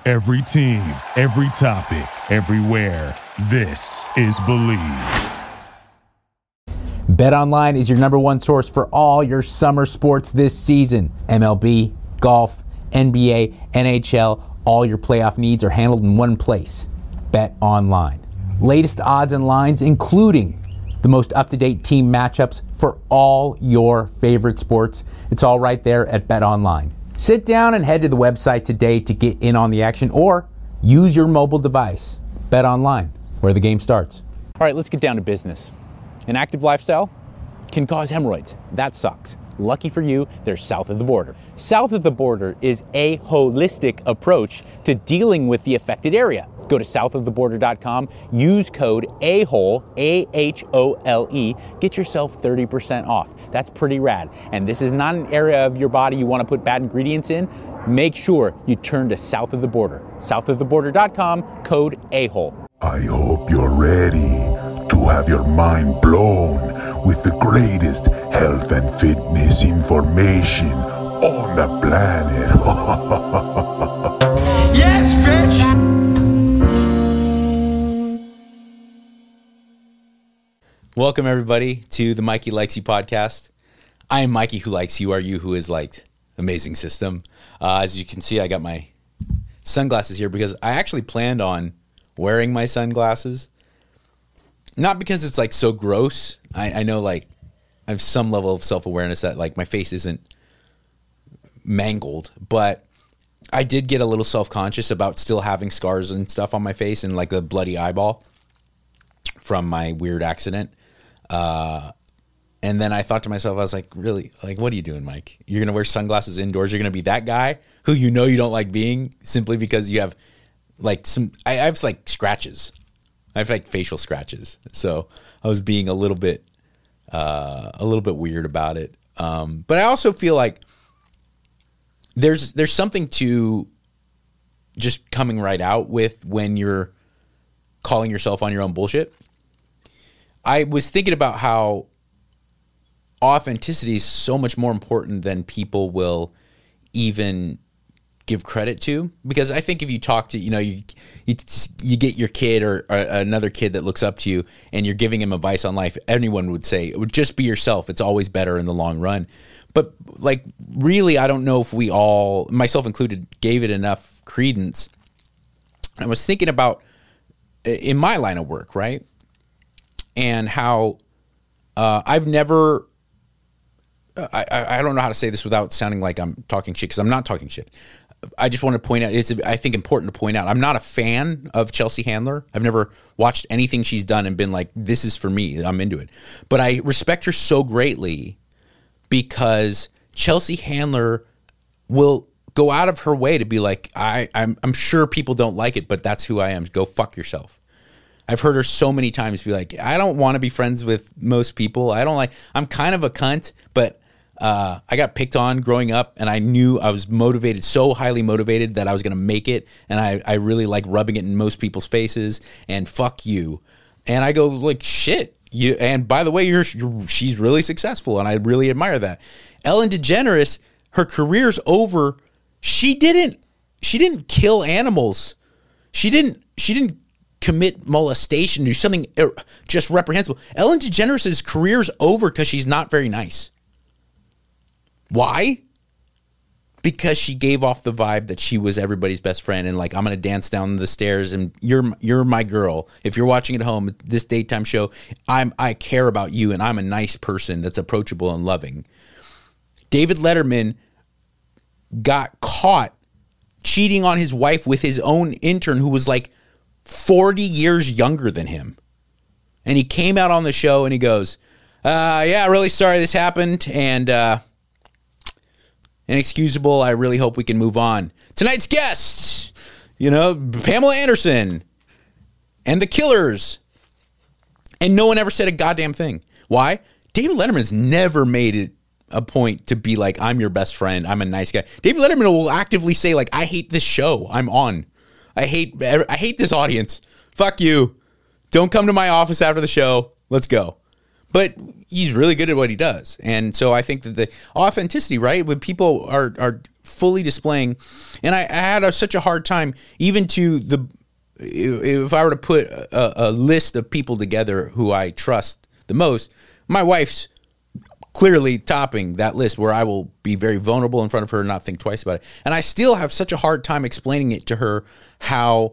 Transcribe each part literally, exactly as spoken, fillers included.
Every team, every topic, everywhere. This is Believe. BetOnline is your number one source for all your summer sports this season. M L B, golf, N B A, N H L, all your playoff needs are handled in one place. BetOnline. Latest odds and lines, including the most up-to-date team matchups for all your favorite sports. It's all right there at BetOnline. Sit down and head to the website today to get in on the action, or use your mobile device. BetOnline, where the game starts. All right, let's get down to business. An active lifestyle can cause hemorrhoids. That sucks. Lucky for you, they're south of the border. South of the border is a holistic approach to dealing with the affected area. Go to south of the border dot com, use code A H O L E, A H O L E, get yourself thirty percent off. That's pretty rad. And this is not an area of your body you want to put bad ingredients in. Make sure you turn to South of the Border. south of the border dot com, code A H O L E. I hope you're ready to have your mind blown with the greatest health and fitness information on the planet. Yes, bitch! Welcome, everybody, to the Mikey Likes You podcast. I am Mikey who likes you, are you who is liked. Amazing system. Uh, as you can see, I got my sunglasses here because I actually planned on wearing my sunglasses. Not because it's like so gross. I, I know like I have some level of self-awareness that like my face isn't mangled, but I did get a little self-conscious about still having scars and stuff on my face and like a bloody eyeball from my weird accident. Uh, and then I thought to myself, I was like, really, like, what are you doing, Mike? You're going to wear sunglasses indoors. You're going to be that guy who you know you don't like being simply because you have like some, I, I have like scratches. I have like facial scratches. So I was being a little bit, uh, a little bit weird about it. Um, but I also feel like there's, there's something to just coming right out with when you're calling yourself on your own bullshit. I was thinking about how authenticity is so much more important than people will even give credit to, because I think if you talk to, you know, you you, you get your kid or, or another kid that looks up to you and you're giving him advice on life, anyone would say it would just be yourself. It's always better in the long run. But like, really, I don't know if we all, myself included, gave it enough credence. I was thinking about in my line of work, right? And how uh, I've never, I, I don't know how to say this without sounding like I'm talking shit, because I'm not talking shit. I just want to point out, it's, I think, important to point out, I'm not a fan of Chelsea Handler. I've never watched anything she's done and been like, this is for me. I'm into it. But I respect her so greatly because Chelsea Handler will go out of her way to be like, I, I'm, I'm sure people don't like it, but that's who I am. Go fuck yourself. I've heard her so many times be like, I don't want to be friends with most people. I don't like, I'm kind of a cunt, but uh, I got picked on growing up and I knew I was motivated, so highly motivated that I was going to make it. And I, I really like rubbing it in most people's faces and fuck you. And I go like, shit. You, and by the way, you're, you're she's really successful. And I really admire that. Ellen DeGeneres, her career's over. She didn't, she didn't kill animals. She didn't, she didn't, commit molestation, do something just reprehensible. Ellen DeGeneres' career's over because she's not very nice. Why? Because she gave off the vibe that she was everybody's best friend and like, I'm going to dance down the stairs and you're you're my girl. If you're watching at home, this daytime show, I'm I care about you and I'm a nice person that's approachable and loving. David Letterman got caught cheating on his wife with his own intern who was like forty years younger than him. And he came out on the show and he goes, uh, yeah, really sorry this happened and uh, inexcusable. I really hope we can move on. Tonight's guests, you know, Pamela Anderson and the Killers. And no one ever said a goddamn thing. Why? David Letterman's never made it a point to be like, I'm your best friend. I'm a nice guy. David Letterman will actively say like, I hate this show I'm on. I hate I hate this audience. Fuck you. Don't come to my office after the show. Let's go. but he's really good at what he does. And so I think that the authenticity, right, when people are are fully displaying, and I, I had a, such a hard time even to the, if I were to put a, a list of people together who I trust the most, my wife's clearly topping that list, where I will be very vulnerable in front of her and not think twice about it. And I still have such a hard time explaining it to her how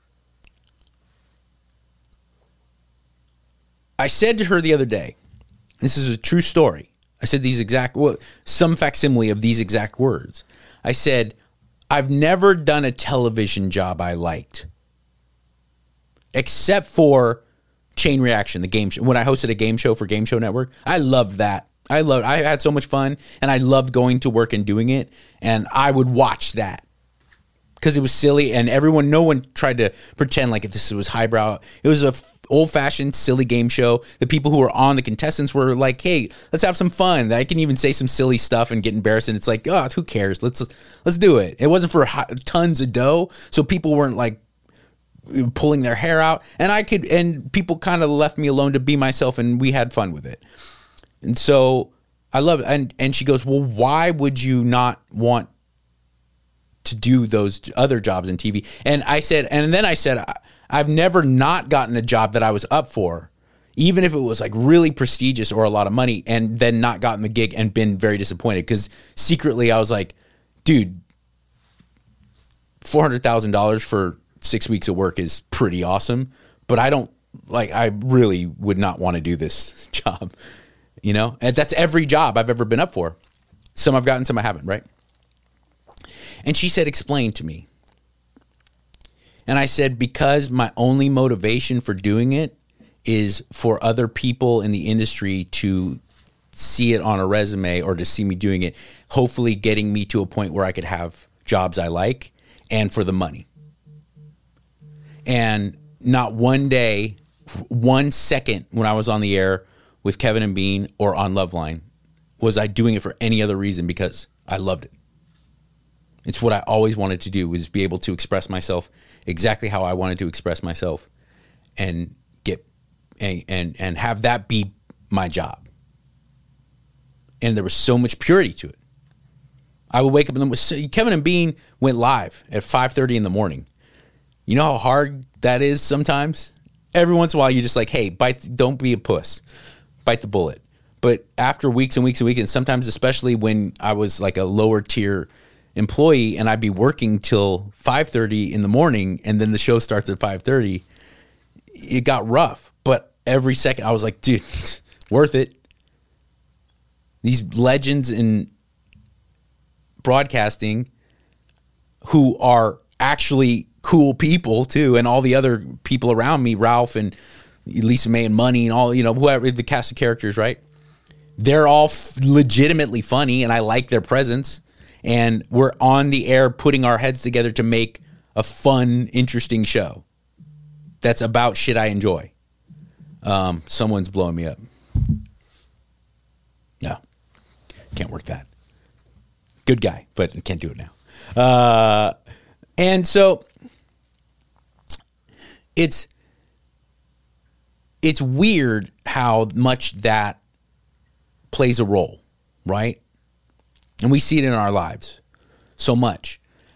I said to her the other day, this is a true story. I said these exact, well, some facsimile of these exact words. I said, I've never done a television job I liked, except for Chain Reaction, the game show. When I hosted a game show for Game Show Network, I loved that. I loved, I had so much fun, and I loved going to work and doing it, and I would watch that because it was silly, and everyone, no one tried to pretend like this was highbrow. It was a old-fashioned, silly game show. The people who were on, the contestants, were like, hey, let's have some fun. I can even say some silly stuff and get embarrassed, and it's like, oh, who cares? Let's let's do it. It wasn't for tons of dough, so people weren't like pulling their hair out, and I could, and people kind of left me alone to be myself, and we had fun with it. And so I love it. And, and she goes, well, why would you not want to do those other jobs in T V? And I said, and then I said, I've never not gotten a job that I was up for, even if it was like really prestigious or a lot of money, and then not gotten the gig and been very disappointed. Because secretly I was like, dude, four hundred thousand dollars for six weeks of work is pretty awesome. But I don't, like, I really would not want to do this job. You know, and that's every job I've ever been up for. Some I've gotten, some I haven't, right? And she said, explain to me. And I said, because my only motivation for doing it is for other people in the industry to see it on a resume or to see me doing it, hopefully getting me to a point where I could have jobs I like, and for the money. And not one day, one second when I was on the air with Kevin and Bean or on Loveline was I doing it for any other reason, because I loved it. It's what I always wanted to do, was be able to express myself exactly how I wanted to express myself, and get and and, and have that be my job. And there was so much purity to it. I would wake up and then Kevin and Bean went live at five thirty in the morning. You know how hard that is sometimes? Every once in a while you're just like, hey, bite, don't be a puss. Bite the bullet. But after weeks and weeks and weeks, and sometimes especially when I was like a lower tier employee and I'd be working till five thirty in the morning, and then the show starts at five thirty, it got rough. But every second I was like, dude, worth it. These legends in broadcasting who are actually cool people too, and all the other people around me, Ralph and Lisa May and Money and all, you know, whoever, the cast of characters, right? They're all f- legitimately funny, and I like their presence. And we're on the air putting our heads together to make a fun, interesting show that's about shit I enjoy. Um, someone's blowing me up. No, can't work that. Good guy, but can't do it now. Uh, and so it's it's weird how much that plays a role, right? And we see it in our lives so much.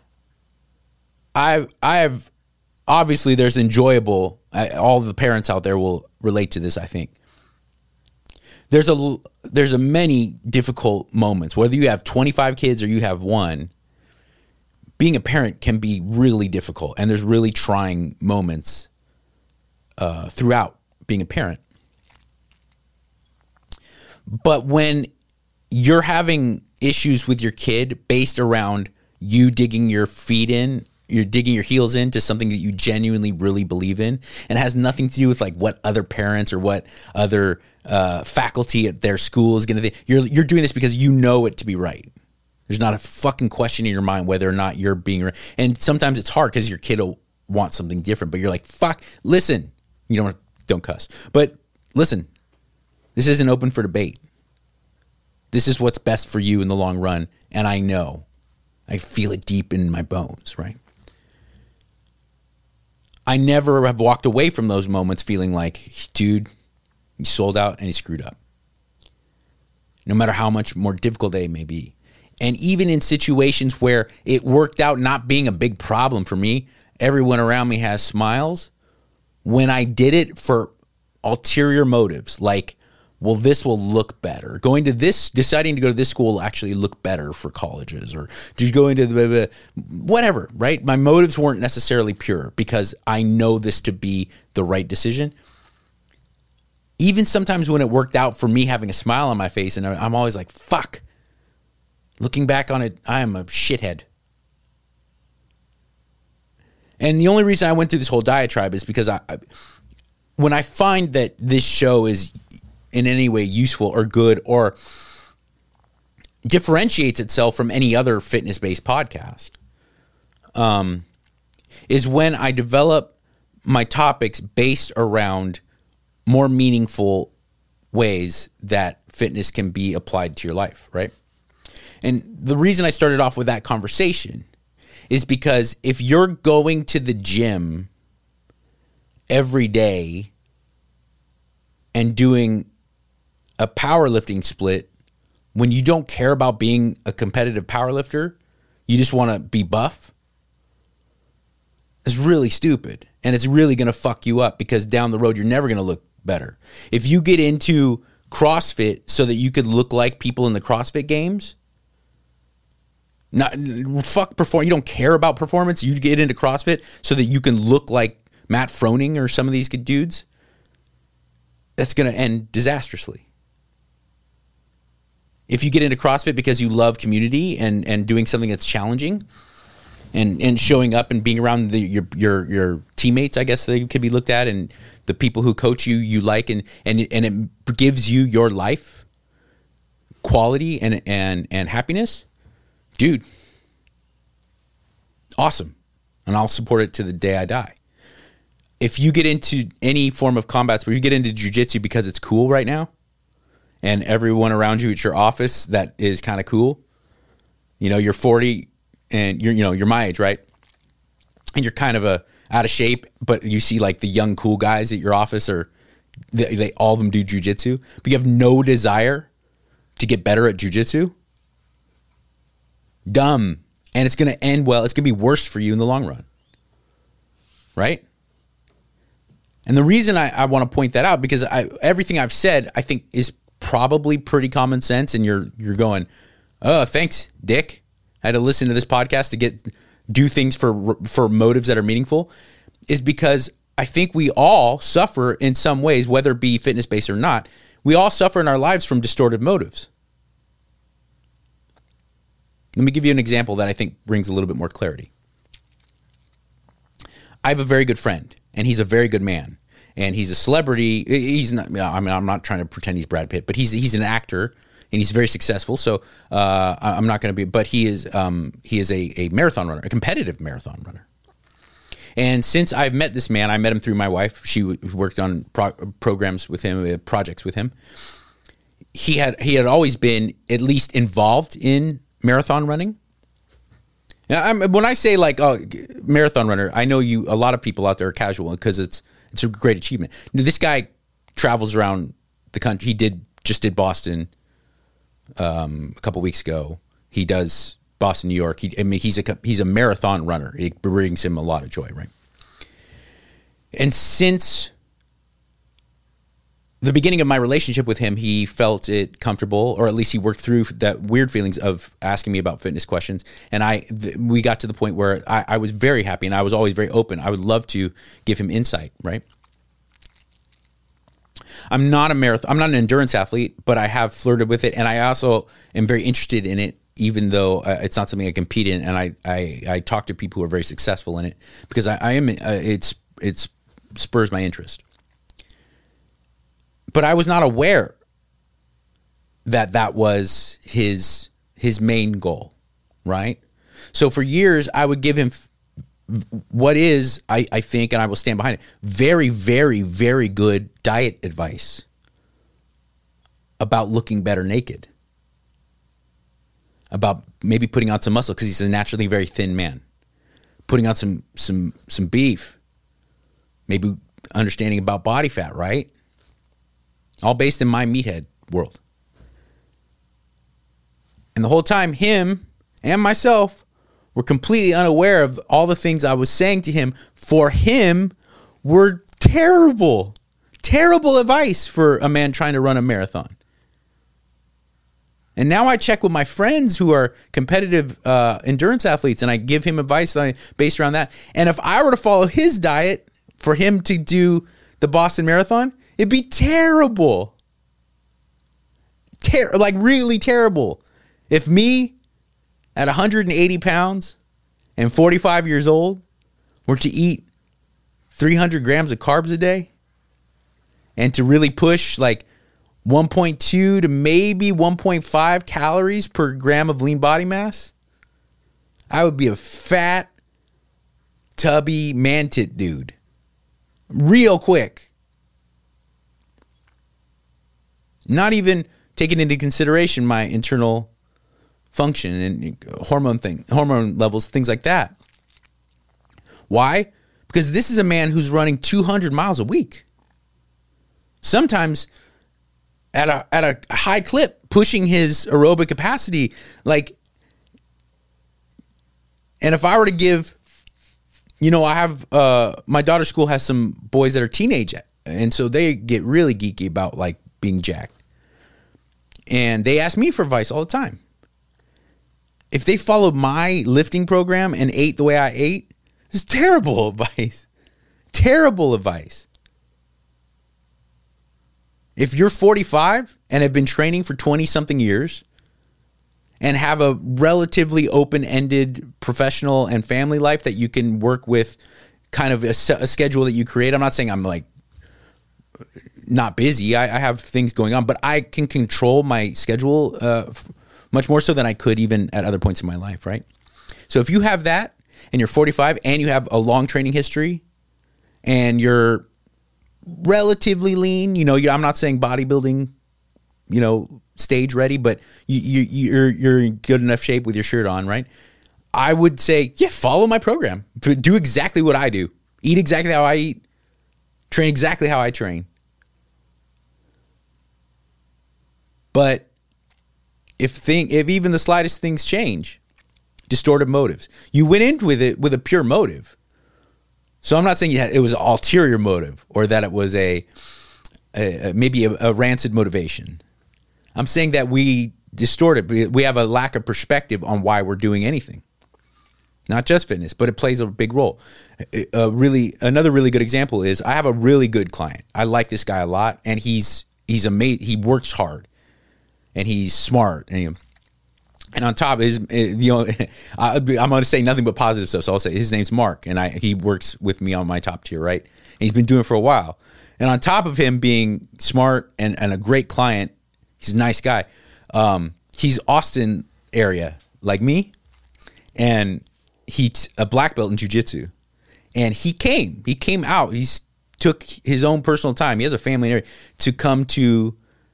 I've, I have, obviously there's enjoyable, all the parents out there will relate to this, I think. There's a, there's a many difficult moments, whether you have twenty-five kids or you have one. Being a parent can be really difficult, and there's really trying moments uh, throughout being a parent. But when you're having issues with your kid based around you digging your feet in, you're digging your heels into something that you genuinely really believe in, and has nothing to do with like what other parents or what other uh, faculty at their school is going to think. You're you're doing this because you know it to be right. There's not a fucking question in your mind whether or not you're being right. And sometimes it's hard because your kid will want something different, but you're like, fuck, listen, you don't don't cuss, but listen, this isn't open for debate. This is what's best for you in the long run. And I know, I feel it deep in my bones, right? I never have walked away from those moments feeling like, dude, He sold out and he screwed up. No matter how much more difficult they may be. And even in situations where it worked out not being a big problem for me, everyone around me has smiles. When I did it for ulterior motives, like, well, this will look better. Going to this, deciding to go to this school will actually look better for colleges, or do you go into the, whatever, right? My motives weren't necessarily pure because I know this to be the right decision. Even sometimes when it worked out for me having a smile on my face, and I'm always like, fuck. Looking back on it, I am a shithead. And the only reason I went through this whole diatribe is because I, I when I find that this show is in any way useful or good or differentiates itself from any other fitness-based podcast, um, is when I develop my topics based around more meaningful ways that fitness can be applied to your life, right? And the reason I started off with that conversation is because if you're going to the gym every day and doing a powerlifting split when you don't care about being a competitive powerlifter, you just want to be buff, it's really stupid. And it's really going to fuck you up because down the road, you're never going to look better. If you get into CrossFit so that you could look like people in the CrossFit games, not fuck perform. You don't care about performance. You get into CrossFit so that you can look like Matt Froning or some of these good dudes. That's going to end disastrously. If you get into CrossFit because you love community and, and doing something that's challenging and, and showing up and being around the, your, your, your teammates, I guess they could be looked at, and the people who coach you, you like, and, and, and it gives you your life quality and, and, and happiness, dude, awesome. And I'll support it to the day I die. If you get into any form of combats where you get into jiu-jitsu because it's cool right now, and everyone around you at your office that is kind of cool, you know, you're forty and you're, you know, you're my age, right? And you're kind of a out of shape, but you see like the young cool guys at your office, or they, they all of them do jiu-jitsu, but you have no desire to get better at jiu-jitsu. Dumb. And it's going to end well. It's going to be worse for you in the long run. Right? And the reason I, I want to point that out, because I, everything I've said, I think is probably pretty common sense. And you're, you're going, oh, thanks, Dick. I had to listen to this podcast to get, do things for, for motives that are meaningful, is because I think we all suffer in some ways, whether it be fitness-based or not. We all suffer in our lives from distorted motives. Let me give you an example that I think brings a little bit more clarity. I have a very good friend, and he's a very good man, and he's a celebrity. He's not, I mean, I'm not trying to pretend he's Brad Pitt, but he's he's an actor, and he's very successful. So uh, I'm not going to be, but he is um, he is a, a marathon runner, a competitive marathon runner. And since I've met this man, I met him through my wife. She worked on pro- programs with him, uh, projects with him. He had he had always been at least involved in marathon running. Now, I'm, when I say like, oh, marathon runner, I know you. A lot of people out there are casual because it's it's a great achievement. This guy travels around the country. He did just did Boston um, a couple weeks ago. He does Boston, New York. He, I mean, he's a he's a marathon runner. It brings him a lot of joy, right? And since the beginning of my relationship with him, he felt it comfortable, or at least he worked through that weird feelings of asking me about fitness questions. And I, th- we got to the point where I, I was very happy, and I was always very open. I would love to give him insight, right? I'm not a marathon, I'm not an endurance athlete, but I have flirted with it. And I also am very interested in it, even though uh, it's not something I compete in. And I, I, I talk to people who are very successful in it because I, I am, uh, it's, it's spurs my interest. But I was not aware that that was his his main goal, right? So for years, I would give him f- what is, I, I think, and I will stand behind it, very, very, very good diet advice about looking better naked, about maybe putting on some muscle because he's a naturally very thin man, putting on some some some beef, maybe understanding about body fat, right? all based in my meathead world. And the whole time, him and myself were completely unaware of all the things I was saying to him for him were terrible, terrible advice for a man trying to run a marathon. And now I check with my friends who are competitive uh, endurance athletes, and I give him advice based around that. And if I were to follow his diet for him to do the Boston Marathon, it'd be terrible. Ter- like really terrible. If me at one hundred eighty pounds and forty-five years old were to eat three hundred grams of carbs a day and to really push like one point two to maybe one point five calories per gram of lean body mass, I would be a fat, tubby, man-tit dude. Real quick. Not even taking into consideration my internal function and hormone thing, hormone levels, things like that. Why? Because this is a man who's running two hundred miles a week. Sometimes at a at a high clip, pushing his aerobic capacity, like, and if I were to give, you know, I have uh, my daughter's school has some boys that are teenage, and so they get really geeky about like being jacked, and they ask me for advice all the time. If they followed my lifting program and ate the way I ate, it's terrible advice. Terrible advice. If you're forty-five and have been training for twenty-something years and have a relatively open-ended professional and family life that you can work with, kind of a, a schedule that you create. I'm not saying I'm like not busy. I, I have things going on, but I can control my schedule uh, much more so than I could even at other points in my life, right? So if you have that and you're forty-five and you have a long training history and you're relatively lean, you know, I'm not saying bodybuilding, you know, stage ready, but you, you, you're you're in good enough shape with your shirt on, right? I would say, yeah, follow my program. Do exactly what I do. Eat exactly how I eat. Train exactly how I train. But if thing, if even the slightest things change, distorted motives. You went in with it with a pure motive. So I'm not saying you had, it was an ulterior motive or that it was a, a maybe a, a rancid motivation. I'm saying that we distort it. We have a lack of perspective on why we're doing anything. Not just fitness, but it plays a big role. A really, another really good example is I have a really good client. I like this guy a lot, and he's he's amazing. He works hard, and he's smart, and he, And on top is, you know, I'm going to say nothing but positive stuff. So I'll say his name's Mark, and I he works with me on my top tier, right? And he's been doing it for a while. And on top of him being smart and, and a great client, he's a nice guy. Um, he's Austin area, like me, and he's a black belt in jiu-jitsu. And he came, he came out. He took his own personal time. He has a family area to come to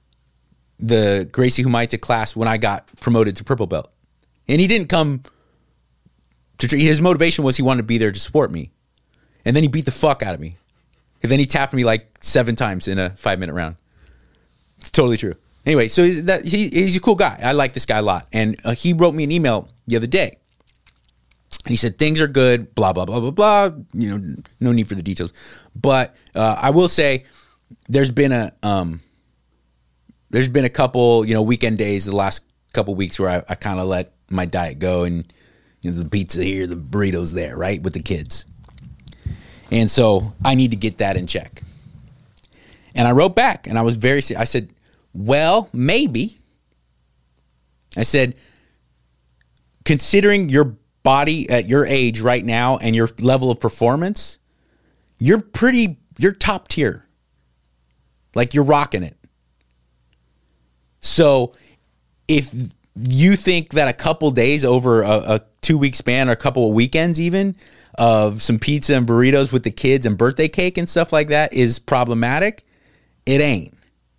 the Gracie Humaita class when I got promoted to purple belt. And he didn't come to, his motivation was he wanted to be there to support me. And then he beat the fuck out of me. And then he tapped me like seven times in a five minute round. It's totally true. Anyway, so he's, that, he, he's a cool guy. I like this guy a lot. And uh, he wrote me an email the other day. And he said, things are good, blah, blah, blah, blah, blah. You know, no need for the details. But uh, I will say there's been a, um, there's been a couple, you know, weekend days the last couple weeks where I, I kind of let my diet go, and you know, the pizza here, the burritos there, right, with the kids. And so I need to get that in check. And I wrote back, and I was very, I said, well, maybe. I said, considering your body at your age right now and your level of performance, you're pretty, you're top tier. Like, you're rocking it. So if you think that a couple days over a, a two-week span or a couple of weekends even of some pizza and burritos with the kids and birthday cake and stuff like that is problematic, it ain't.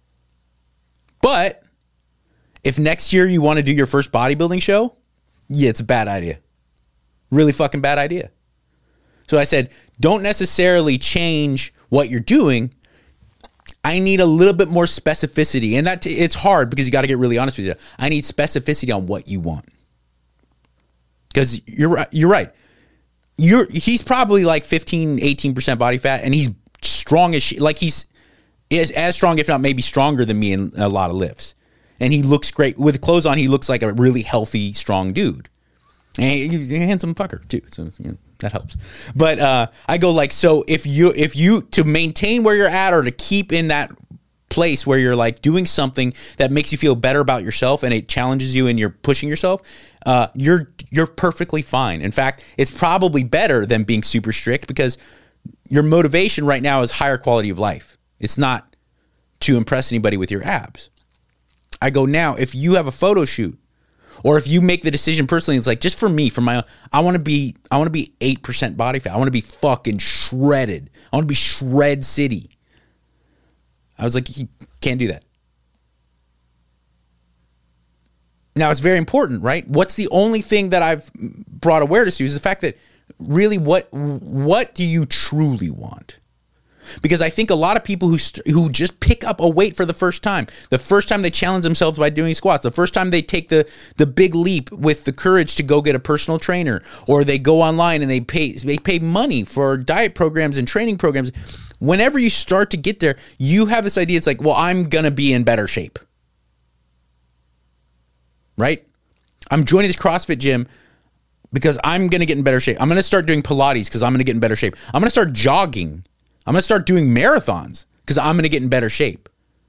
But if next year you want to do your first bodybuilding show, yeah, it's a bad idea. Really fucking bad idea. So I said, don't necessarily change what you're doing. I need a little bit more specificity. And that it's hard because you got to get really honest with you. I need specificity on what you want. Because you're you're right. You're he's probably like fifteen, eighteen percent body fat, and he's strong as shit. Like he's is as strong, if not maybe stronger than me in a lot of lifts. And he looks great with clothes on. He looks like a really healthy, strong dude. And he's a handsome fucker too, so you know, that helps. But uh, I go like, so if you if you to maintain where you're at or to keep in that place where you're like doing something that makes you feel better about yourself and it challenges you and you're pushing yourself, uh, you're you're perfectly fine. In fact, it's probably better than being super strict because your motivation right now is higher quality of life. It's not to impress anybody with your abs. I go now, if you have a photo shoot or if you make the decision personally, it's like just for me, for my own, I want to be I want to be eight percent body fat. I want to be fucking shredded. I want to be shred city. I was like, you can't do that. Now, it's very important, right? What's the only thing that I've brought awareness to is the fact that really what what do you truly want? Because I think a lot of people who st- who just pick up a weight for the first time, the first time they challenge themselves by doing squats, the first time they take the the big leap with the courage to go get a personal trainer, or they go online and they pay they pay money for diet programs and training programs. Whenever you start to get there, you have this idea. It's like, well, I'm going to be in better shape. Right? I'm joining this CrossFit gym because I'm going to get in better shape. I'm going to start doing Pilates because I'm going to get in better shape. I'm going to start jogging. I'm going to start doing marathons because I'm going to get in better shape.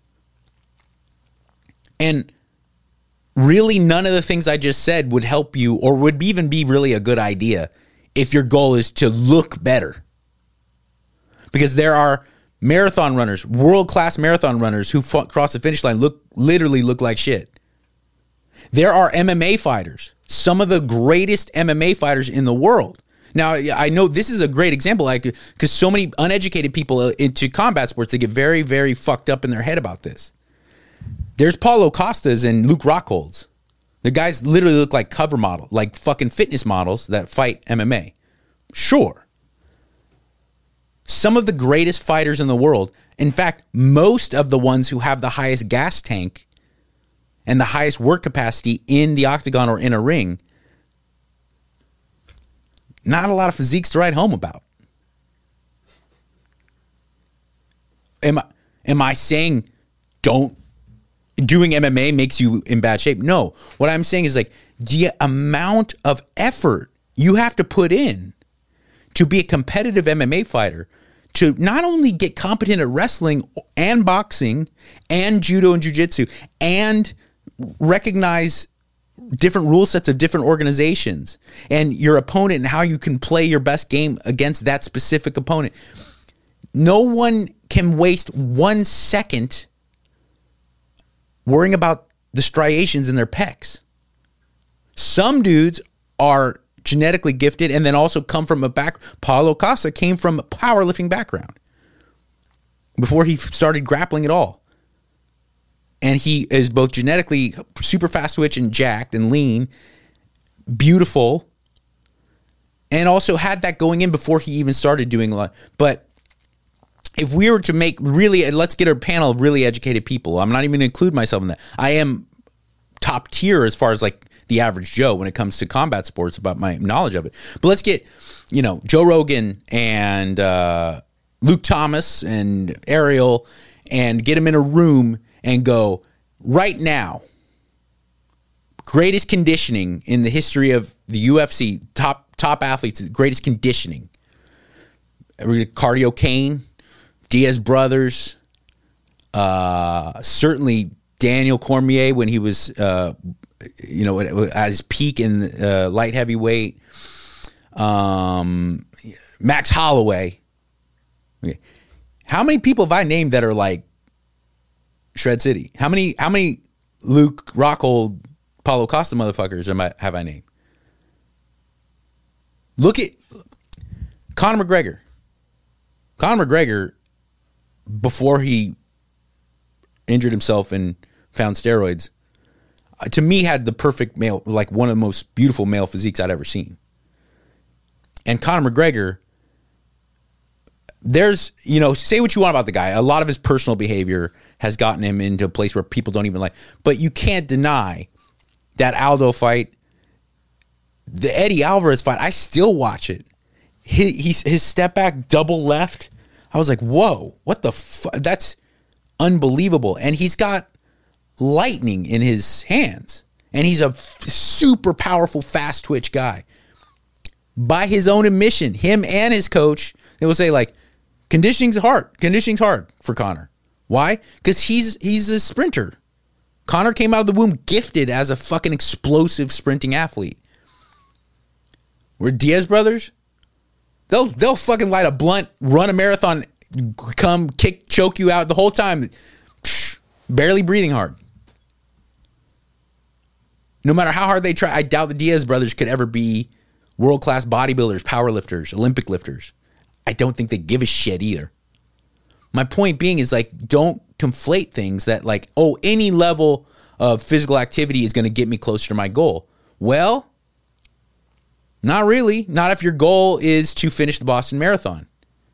And really none of the things I just said would help you or would even be really a good idea if your goal is to look better. Because there are marathon runners, world-class marathon runners who fought, cross the finish line, look literally look like shit. There are M M A fighters, some of the greatest M M A fighters in the world. Now, I know this is a great example, like because so many uneducated people into combat sports, they get very, very fucked up in their head about this. There's Paulo Costas and Luke Rockholds. The guys literally look like cover model, like fucking fitness models that fight M M A. Sure. Some of the greatest fighters in the world, in fact, most of the ones who have the highest gas tank and the highest work capacity in the octagon or in a ring, not a lot of physiques to write home about. Am I, am I saying don't, doing M M A makes you in bad shape? No. What I'm saying is like the amount of effort you have to put in to be a competitive M M A fighter, to not only get competent at wrestling and boxing and judo and jiu-jitsu and recognize different rule sets of different organizations and your opponent and how you can play your best game against that specific opponent. No one can waste one second worrying about the striations in their pecs. Some dudes are genetically gifted and then also come from a back. Paulo Costa came from a powerlifting background before he started grappling at all. And he is both genetically super fast twitch and jacked and lean, beautiful, and also had that going in before he even started doing a lot. But if we were to make really, let's get a panel of really educated people. I'm not even going to include myself in that. I am top tier as far as like the average Joe when it comes to combat sports about my knowledge of it. But let's get, you know, Joe Rogan and uh, Luke Thomas and Ariel and get them in a room and go, right now, greatest conditioning in the history of the U F C, top top athletes, greatest conditioning. Cardio Kane, Diaz brothers, uh, certainly Daniel Cormier when he was, uh, you know, at his peak in uh, light heavyweight. Um, Max Holloway. Okay. How many people have I named that are like Shred City? How many? How many Luke Rockhold, Paulo Costa motherfuckers am I, have I named? Look at Conor McGregor. Conor McGregor, before he injured himself and found steroids, to me had the perfect male, like one of the most beautiful male physiques I'd ever seen. And Conor McGregor there's, you know, say what you want about the guy. A lot of his personal behavior has gotten him into a place where people don't even like. But you can't deny that Aldo fight, the Eddie Alvarez fight. I still watch it. He, he's his step back double left. I was like, whoa, what the fuck? That's unbelievable. And he's got lightning in his hands. And he's a super powerful, fast twitch guy. By his own admission, him and his coach, they will say, like, conditioning's hard. Conditioning's hard for Conor. Why? Because he's he's a sprinter. Conor came out of the womb gifted as a fucking explosive sprinting athlete. We're Diaz brothers. They'll they'll fucking light a blunt, run a marathon, come kick, choke you out the whole time, barely breathing hard. No matter how hard they try, I doubt the Diaz brothers could ever be world-class bodybuilders, powerlifters, Olympic lifters. I don't think they give a shit either. My point being is, like, don't conflate things that, like, oh, any level of physical activity is going to get me closer to my goal. Well, not really. Not if your goal is to finish the Boston Marathon.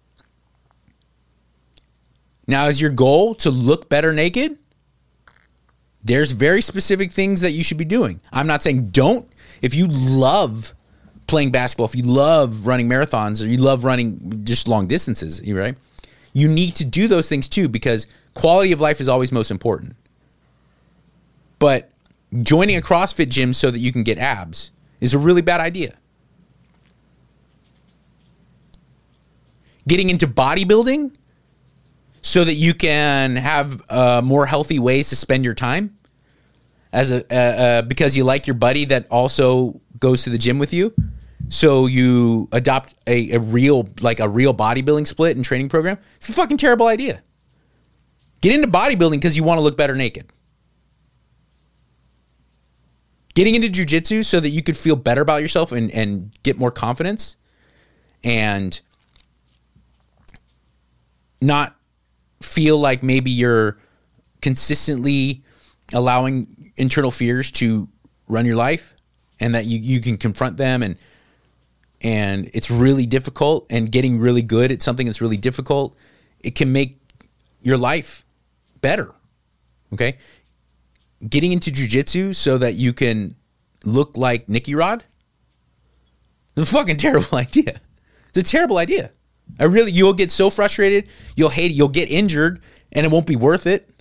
Now, is your goal to look better naked? There's very specific things that you should be doing. I'm not saying don't. If you love playing basketball, if you love running marathons, or you love running just long distances, right? You need to do those things too, because quality of life is always most important. But joining a CrossFit gym so that you can get abs is a really bad idea. Getting into bodybuilding so that you can have uh, more healthy ways to spend your time, as a uh, uh, because you like your buddy that also goes to the gym with you. So you adopt a, a real, like a real bodybuilding split and training program. It's a fucking terrible idea. Get into bodybuilding because you want to look better naked. Getting into jiu-jitsu so that you could feel better about yourself and, and get more confidence and not feel like maybe you're consistently allowing internal fears to run your life, and that you, you can confront them, and and it's really difficult, and getting really good at something that's really difficult, it can make your life better. Okay? Getting into jiu-jitsu so that you can look like Nicky Rod? It's a fucking terrible idea. It's a terrible idea. I really, you'll get so frustrated, you'll hate it, you'll get injured, and it won't be worth it.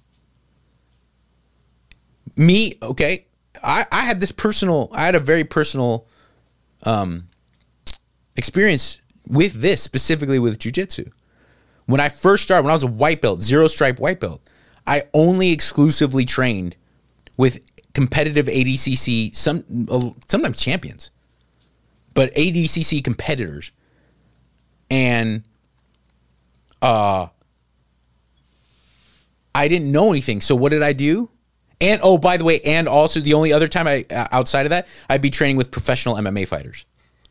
Me, okay, I, I had this personal, I had a very personal um, experience with this, specifically with jiu-jitsu. When I first started, when I was a white belt, zero stripe white belt, I only exclusively trained with competitive A D C C, some sometimes champions, but A D C C competitors. And uh, I didn't know anything. So what did I do? And, oh, by the way, and also the only other time I outside of that, I'd be training with professional M M A fighters.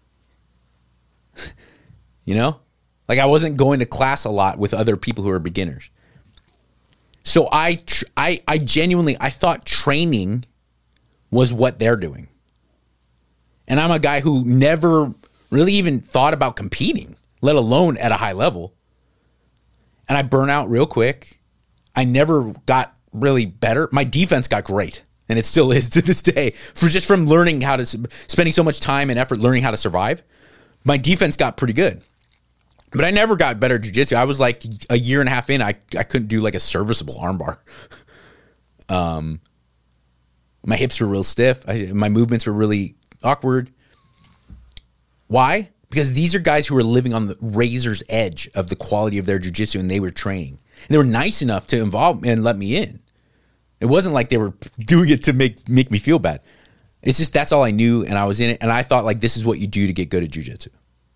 You know? Like, I wasn't going to class a lot with other people who are beginners. So I, tr- I, I genuinely, I thought training was what they're doing. And I'm a guy who never really even thought about competing, let alone at a high level. And I burn out real quick. I never got really better. My defense got great, and it still is to this day, for just from learning how to, spending so much time and effort learning how to survive. My defense got pretty good. But I never got better at jiu-jitsu. I was like a year and a half in, I, I couldn't do like a serviceable armbar. Um, my hips were real stiff. I, my movements were really awkward. Why? Because these are guys who were living on the razor's edge of the quality of their jiu-jitsu, and they were training. And they were nice enough to involve me and let me in. It wasn't like they were doing it to make, make me feel bad. It's just that's all I knew, and I was in it, and I thought, like, this is what you do to get good at jiu-jitsu.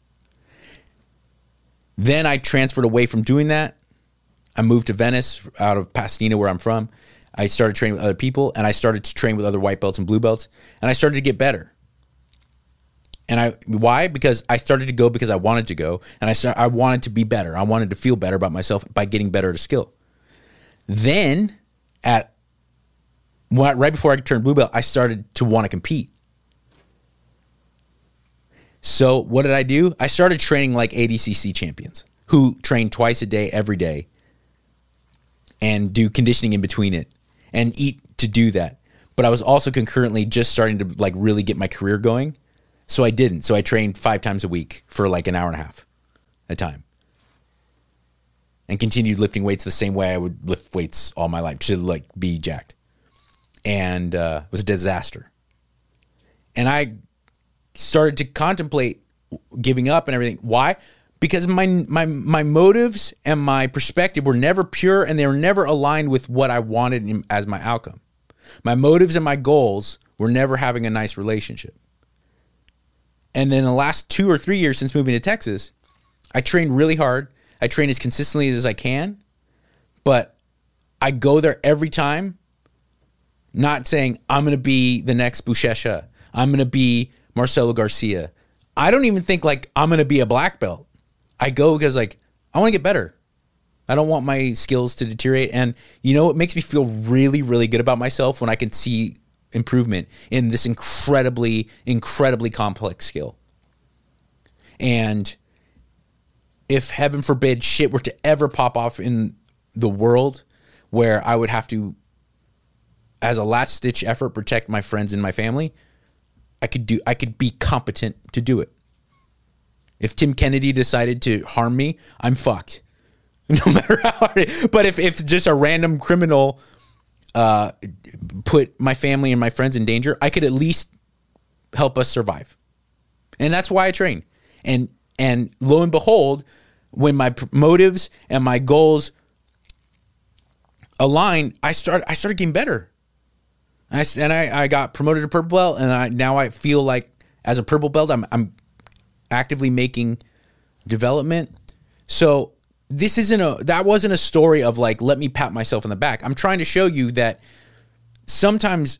Then I transferred away from doing that. I moved to Venice out of Pasadena, where I'm from. I started training with other people, and I started to train with other white belts and blue belts, and I started to get better. And I why? Because I started to go because I wanted to go, and I start, I wanted to be better. I wanted to feel better about myself by getting better at a skill. Then, at right before I turned blue belt, I started to want to compete. So what did I do? I started training like A D C C champions. who train twice a day, every day, and do conditioning in between it and eat to do that. But I was also concurrently just starting to like really get my career going. So I didn't. So I trained five times a week for like an hour and a half at a time. And continued lifting weights the same way I would lift weights all my life to like be jacked. And uh, it was a disaster. And I started to contemplate giving up and everything. Why? Because my my my motives and my perspective were never pure, and they were never aligned with what I wanted in, as my outcome. My motives and my goals were never having a nice relationship. And then the last two or three years since moving to Texas, I trained really hard. I train as consistently as I can, but I go there every time not saying I'm going to be the next Buchecha. I'm going to be Marcelo Garcia. I don't even think like I'm going to be a black belt. I go because like I want to get better. I don't want my skills to deteriorate. And you know, it makes me feel really, really good about myself when I can see improvement in this incredibly, incredibly complex skill. And if heaven forbid shit were to ever pop off in the world where I would have to, as a last ditch effort, protect my friends and my family, I could do, I could be competent to do it. If Tim Kennedy decided to harm me, I'm fucked. No matter how hard it, but if, if just a random criminal uh, put my family and my friends in danger, I could at least help us survive. And that's why I train. And and lo and behold, when my motives and my goals align, I start I started getting better. I, and I, I got promoted to purple belt, and I now I feel like as a purple belt, I'm I'm actively making development. So this isn't a, that wasn't a story of like, let me pat myself on the back. I'm trying to show you that sometimes,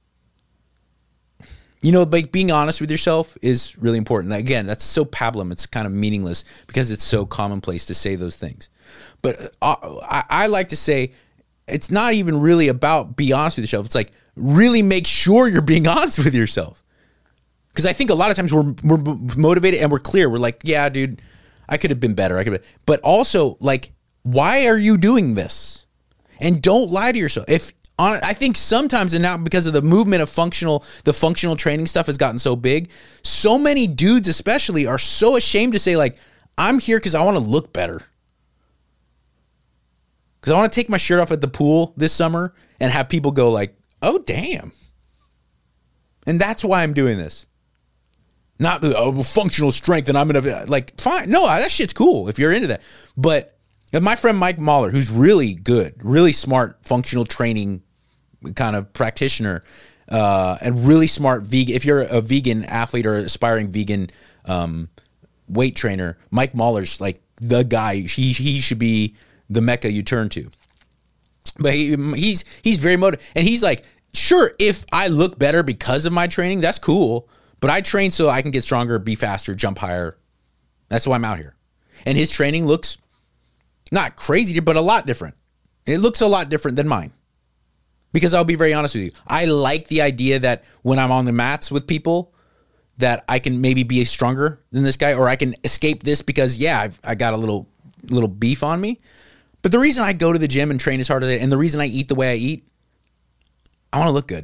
you know, like being honest with yourself is really important. Again, that's so pablum. It's kind of meaningless because it's so commonplace to say those things. But uh, I, I like to say it's not even really about be honest with yourself. It's like really make sure you're being honest with yourself. Because I think a lot of times we're we're motivated and we're clear. We're like, yeah, dude, I could have been better. I could have, but also like, why are you doing this? And don't lie to yourself. If on, I think sometimes, and now because of the movement of functional, the functional training stuff has gotten so big. So many dudes, especially, are so ashamed to say like, I'm here because I want to look better. Because I want to take my shirt off at the pool this summer and have people go like, oh damn. And that's why I'm doing this. Not uh, functional strength, and I'm going to, like, fine. No, that shit's cool if you're into that. But my friend Mike Mahler, who's really good, really smart functional training kind of practitioner, uh, and really smart vegan. If you're a vegan athlete or aspiring vegan um, weight trainer, Mike Mahler's like the guy. He he should be the mecca you turn to. But he, he's he's very motivated, and he's like, sure, if I look better because of my training, that's cool. But I train so I can get stronger, be faster, jump higher. That's why I'm out here. And his training looks not crazy, but a lot different. It looks a lot different than mine. Because I'll be very honest with you. I like the idea that when I'm on the mats with people, that I can maybe be stronger than this guy, or I can escape this because, yeah, I've, I got a little little beef on me. But the reason I go to the gym and train as hard as I, and the reason I eat the way I eat, I want to look good.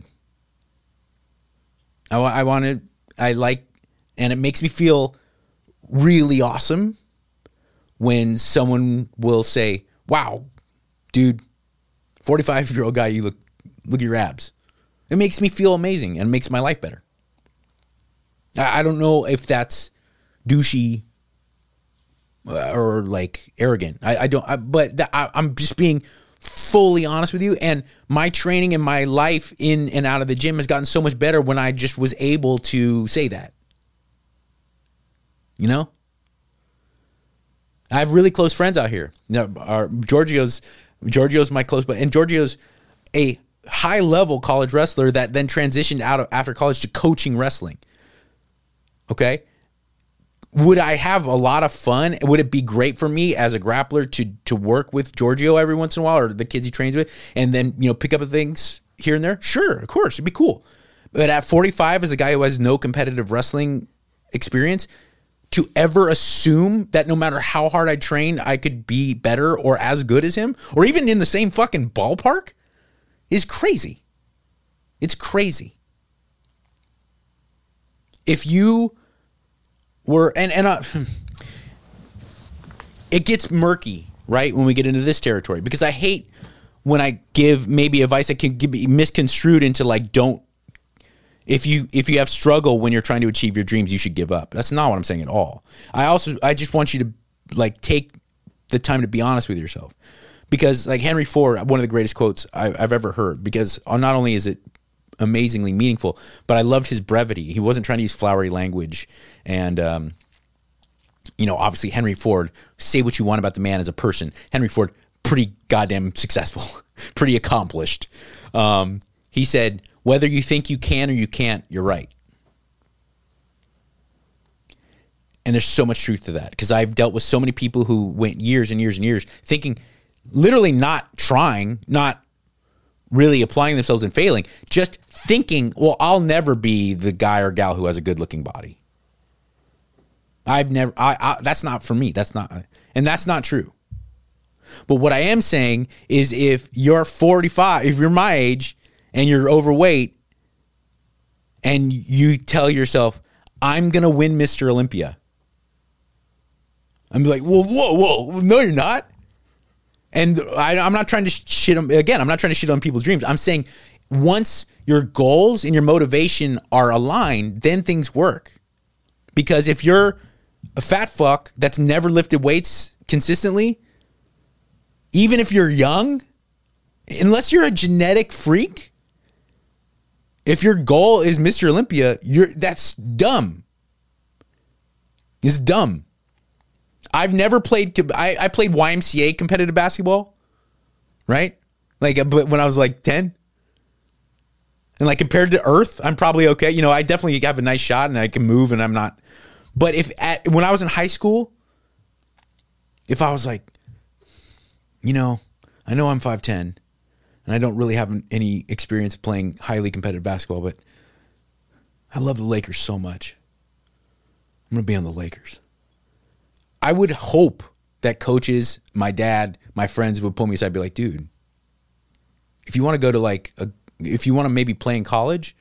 I, I want to... I like, and it makes me feel really awesome when someone will say, wow, dude, forty-five year old guy, you look, look at your abs. It makes me feel amazing and makes my life better. I, I don't know if that's douchey or like arrogant. I, I don't, I, but th- I, I'm just being fully honest with you, and my training and my life in and out of the gym has gotten so much better when I just was able to say that. You know, I have really close friends out here. You know, our Giorgio's Giorgio's my close buddy, and Giorgio's a high level college wrestler that then transitioned out of, after college to coaching wrestling. Okay. Would I have a lot of fun? Would it be great for me as a grappler to to work with Giorgio every once in a while, or the kids he trains with, and then, you know, pick up things here and there? Sure, of course, it'd be cool. But at forty-five, as a guy who has no competitive wrestling experience, to ever assume that no matter how hard I trained, I could be better or as good as him, or even in the same fucking ballpark, is crazy. It's crazy. If you were, and, and uh, it gets murky, right, when we get into this territory, because I hate when I give maybe advice that can be misconstrued into like, don't, If you if you have struggle when you're trying to achieve your dreams, you should give up. That's not what I'm saying at all. I also I just want you to like take the time to be honest with yourself, because like Henry Ford, one of the greatest quotes I've, I've ever heard. Because not only is it amazingly meaningful, but I loved his brevity. He wasn't trying to use flowery language, and um, you know, obviously Henry Ford. Say what you want about the man as a person. Henry Ford, pretty goddamn successful, pretty accomplished. Um, he said, whether you think you can or you can't, you're right. And there's so much truth to that, because I've dealt with so many people who went years and years and years thinking, literally not trying, not really applying themselves and failing, just thinking, well, I'll never be the guy or gal who has a good looking body. I've never, I, I that's not for me. That's not, and that's not true. But what I am saying is, if you're forty-five, if you're my age, and you're overweight, and you tell yourself, I'm going to win Mister Olympia. I'm like, whoa, whoa, whoa. No, you're not. And I, I'm not trying to shit on, again, I'm not trying to shit on people's dreams. I'm saying once your goals and your motivation are aligned, then things work. Because if you're a fat fuck that's never lifted weights consistently, even if you're young, unless you're a genetic freak, if your goal is Mister Olympia, you're that's dumb. It's dumb. I've never played. I, I played Y M C A competitive basketball, right? Like, but when I was like ten, and like compared to Earth, I'm probably okay. You know, I definitely have a nice shot and I can move, and I'm not. But if at when I was in high school, if I was like, you know, I know I'm five ten. And I don't really have any experience playing highly competitive basketball, but I love the Lakers so much. I'm going to be on the Lakers. I would hope that coaches, my dad, my friends would pull me aside and be like, dude, if you want to go to like, a, if you want to maybe play in college,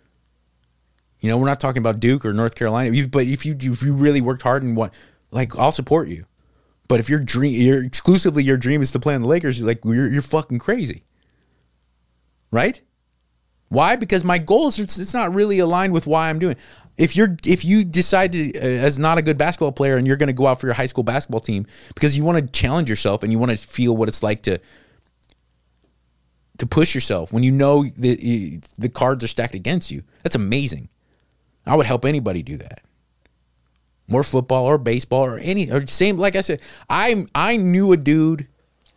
you know, we're not talking about Duke or North Carolina, but if you if you really worked hard and want, like, I'll support you. But if your dream, your exclusively your dream is to play on the Lakers, you're like, you're, you're fucking crazy. Right? Why? Because my goals, it's, it's not really aligned with why I'm doing. If you're if you decide to uh, as not a good basketball player, and you're going to go out for your high school basketball team because you want to challenge yourself and you want to feel what it's like to to push yourself when you know the the cards are stacked against you, that's amazing. I would help anybody do that. More football or baseball or any or same like I said, I I knew a dude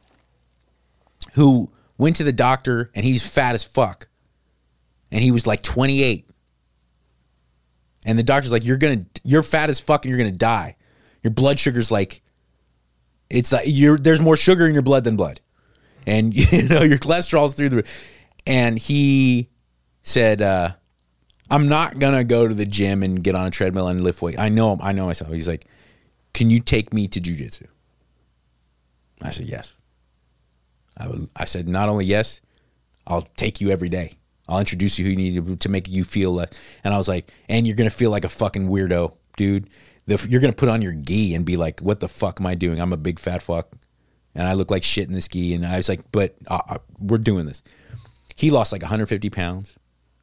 who went to the doctor, and he's fat as fuck. And he was like twenty-eight. And the doctor's like, you're gonna, you're fat as fuck and you're gonna die. Your blood sugar's like, it's like, you're, there's more sugar in your blood than blood. And, you know, your cholesterol's through the roof. And he said, uh, I'm not gonna go to the gym and get on a treadmill and lift weight. I know, I know myself. He's like, can you take me to jiu-jitsu? I said, yes. I, would, I said, not only yes, I'll take you every day. I'll introduce you who you need to, to make you feel less. And I was like, and you're going to feel like a fucking weirdo, dude. The, you're going to put on your gi and be like, what the fuck am I doing? I'm a big fat fuck. And I look like shit in this gi. And I was like, but uh, we're doing this. He lost like one hundred fifty pounds.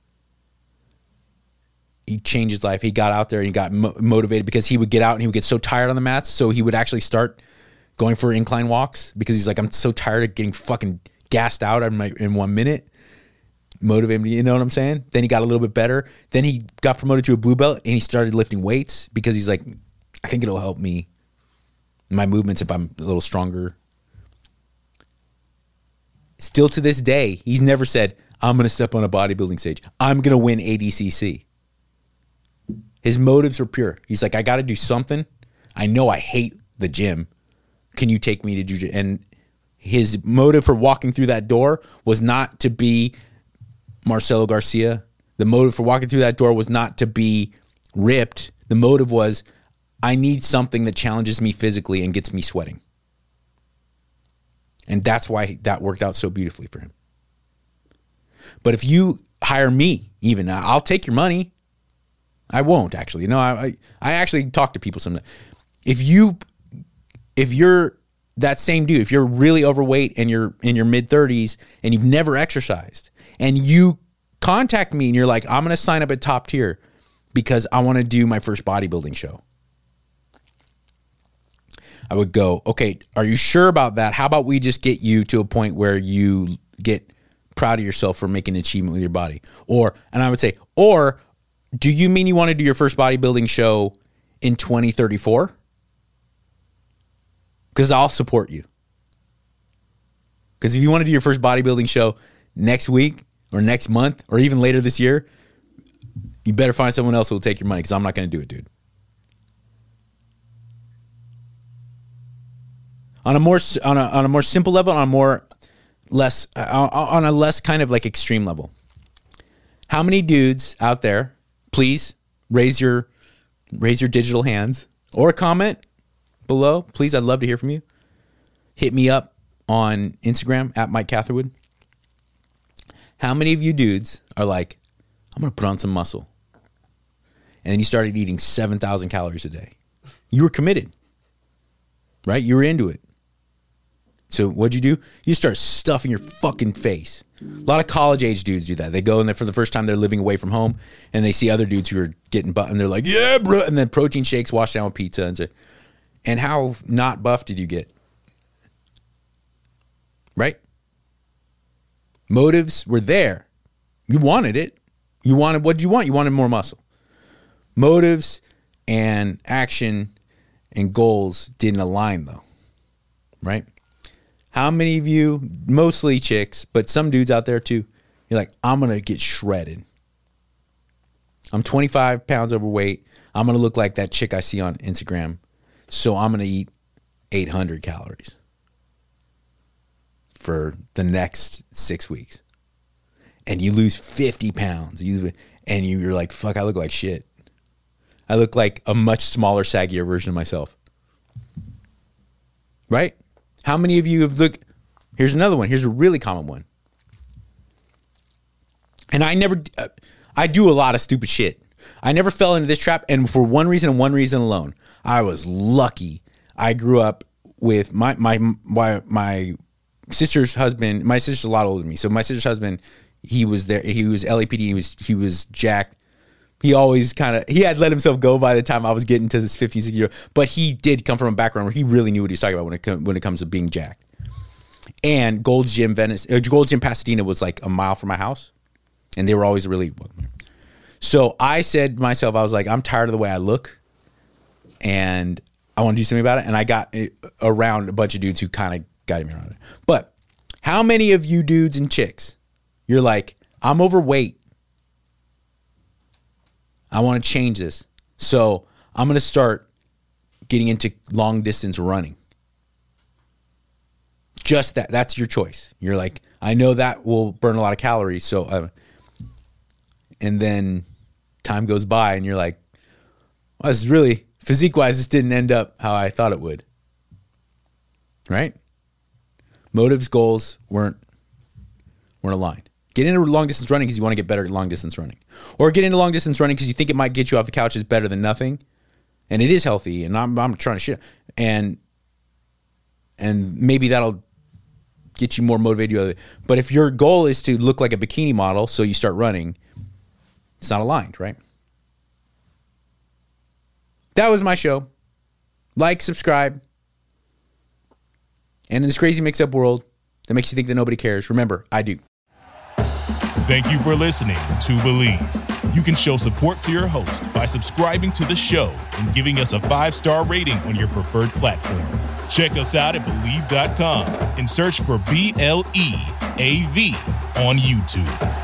He changed his life. He got out there and he got mo- motivated because he would get out and he would get so tired on the mats. So he would actually start going for incline walks because he's like, I'm so tired of getting fucking gassed out in, my, in one minute. Motivate him, you know what I'm saying? Then he got a little bit better. Then he got promoted to a blue belt and he started lifting weights because he's like, I think it'll help me, my movements, if I'm a little stronger. Still to this day, he's never said, I'm going to step on a bodybuilding stage. I'm going to win A D C C. His motives are pure. He's like, I got to do something. I know I hate the gym. Can you take me to jiu-jitsu? And his motive for walking through that door was not to be Marcelo Garcia. The motive for walking through that door was not to be ripped. The motive was, I need something that challenges me physically and gets me sweating. And that's why that worked out so beautifully for him. But if you hire me, even, I'll take your money. I won't actually. No, I I, I actually talk to people sometimes. If you, if you're that same dude, if you're really overweight and you're in your mid thirties and you've never exercised and you contact me and you're like, I'm going to sign up at Top Tier because I want to do my first bodybuilding show. I would go, okay, are you sure about that? How about we just get you to a point where you get proud of yourself for making an achievement with your body? Or, and I would say, or do you mean you want to do your first bodybuilding show in twenty thirty-four? Because I'll support you. Because if you want to do your first bodybuilding show next week or next month or even later this year, you better find someone else who will take your money because I'm not going to do it, dude. On a more on a on a more simple level, on a more less uh, on a less kind of like extreme level. How many dudes out there, please raise your raise your digital hands or comment below, please. I'd love to hear from you. Hit me up on Instagram at Mike Catherwood. How many of you dudes are like, I'm gonna put on some muscle, and then you started eating seven thousand calories a day? You were committed, right? You were into it. So what'd you do? You start stuffing your fucking face. A lot of college age dudes do that. They go in there for the first time, they're living away from home, and they see other dudes who are getting buff, and they're like, yeah, bro. And then protein shakes washed down with pizza. And, so, and how not buff did you get? Right? Motives were there. You wanted it. You wanted, what did you want? You wanted more muscle. Motives and action and goals didn't align though. Right? How many of you, mostly chicks, but some dudes out there too, you're like, I'm going to get shredded. I'm twenty-five pounds overweight. I'm going to look like that chick I see on Instagram. So I'm going to eat eight hundred calories for the next six weeks. And you lose fifty pounds. You, and you're like, fuck, I look like shit. I look like a much smaller, saggier version of myself. Right? How many of you have looked? Here's another one. Here's a really common one. And I never, uh, I do a lot of stupid shit. I never fell into this trap. And for one reason and one reason alone, I was lucky. I grew up with my, my, my, my sister's husband. My sister's a lot older than me. So my sister's husband, he was there. He was L A P D. He was, he was jacked. He always kind of, he had let himself go by the time I was getting to this fifteen, sixty year old. But he did come from a background where he really knew what he was talking about when it, com- when it comes to being jacked. And Gold's Gym Venice, uh, Gold's Gym Pasadena was like a mile from my house. And they were always really, so I said to myself, I was like, I'm tired of the way I look. And I want to do something about it. And I got around a bunch of dudes who kind of guided me around it. But how many of you dudes and chicks, you're like, I'm overweight. I want to change this. So I'm going to start getting into long distance running. Just that. That's your choice. You're like, I know that will burn a lot of calories. So, uh, and then time goes by and you're like, well, this is really, physique wise, this didn't end up how I thought it would. Right? Motives, goals weren't, weren't aligned. Get into long distance running because you want to get better at long distance running. Or get into long distance running because you think it might get you off the couch is better than nothing. And it is healthy. And I'm I'm trying to shit. And and maybe that'll get you more motivated. But if your goal is to look like a bikini model, so you start running, it's not aligned, right? That was my show. Like, subscribe. And in this crazy mix-up world that makes you think that nobody cares, remember, I do. Thank you for listening to Believe. You can show support to your host by subscribing to the show and giving us a five-star rating on your preferred platform. Check us out at Believe dot com and search for B L E A V on YouTube.